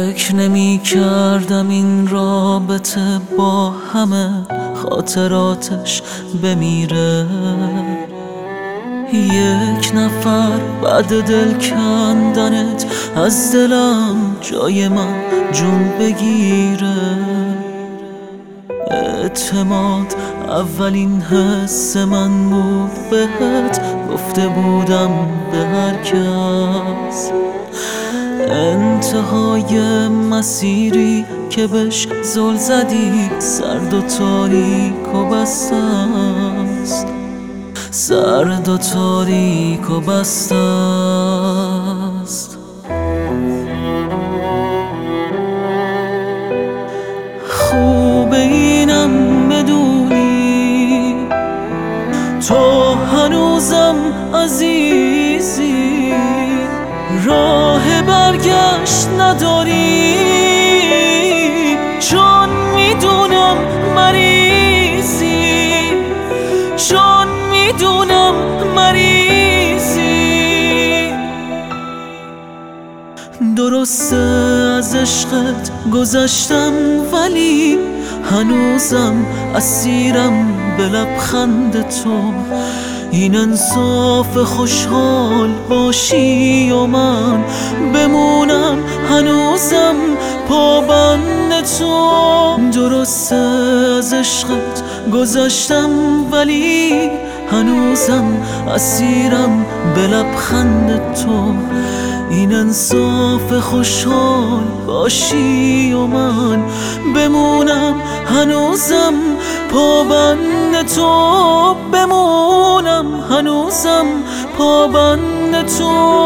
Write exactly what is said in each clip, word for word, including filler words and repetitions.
فکر نمی کردم این رابطه با همه خاطراتش بمیره. یک نفر بعد دل کندنت از دلم جای من جون بگیره. اعتماد اولین حس من بود بهت، گفته بودم به هر کس. انتهای مسیری که بهش زل زدی سرد و تاریک و بسته است، سرد و تاریک و بسته است. خوبه اینم بدونی تو هنوزم عزیزی، راه برگشت نداری، چون میدونم مریضی، چون میدونم مریضی. درسته از عشقت گذشتم ولی هنوزم اسیرم به لبخند تو. این انصاف خوشحال باشی و من بمونم هنوزم پابند تو. درسته از عشقت گذشتم ولی هنوزم اسیرم به لبخند تو. این انصاف خوشحال باشی و من بمونم هنوزم پابند تو، بمونم هنوزم پابند تو.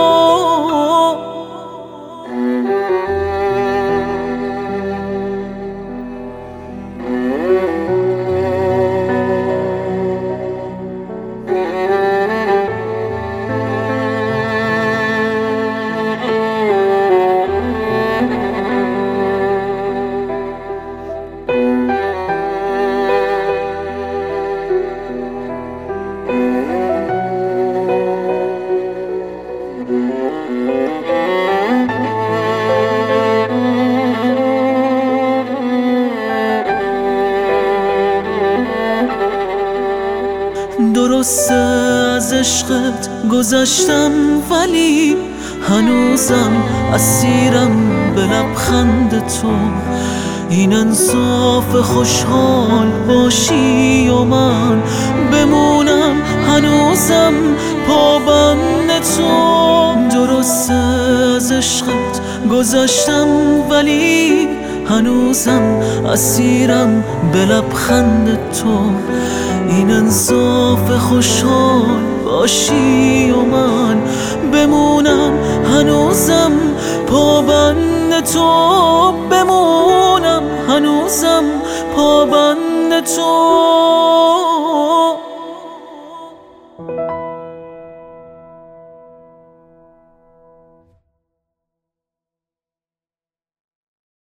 درسته از عشقت گذشتم ولی هنوزم اسیرم به لبخند تو. این انصاف خوشحال باشی و من بمونم هنوزم پابند تو. درسته از عشقت گذشتم ولی هنوزم اسیرم به لبخند تو. این انصاف خوشحال باشی و من بمونم هنوزم پابند تو، بمونم هنوزم پابند تو.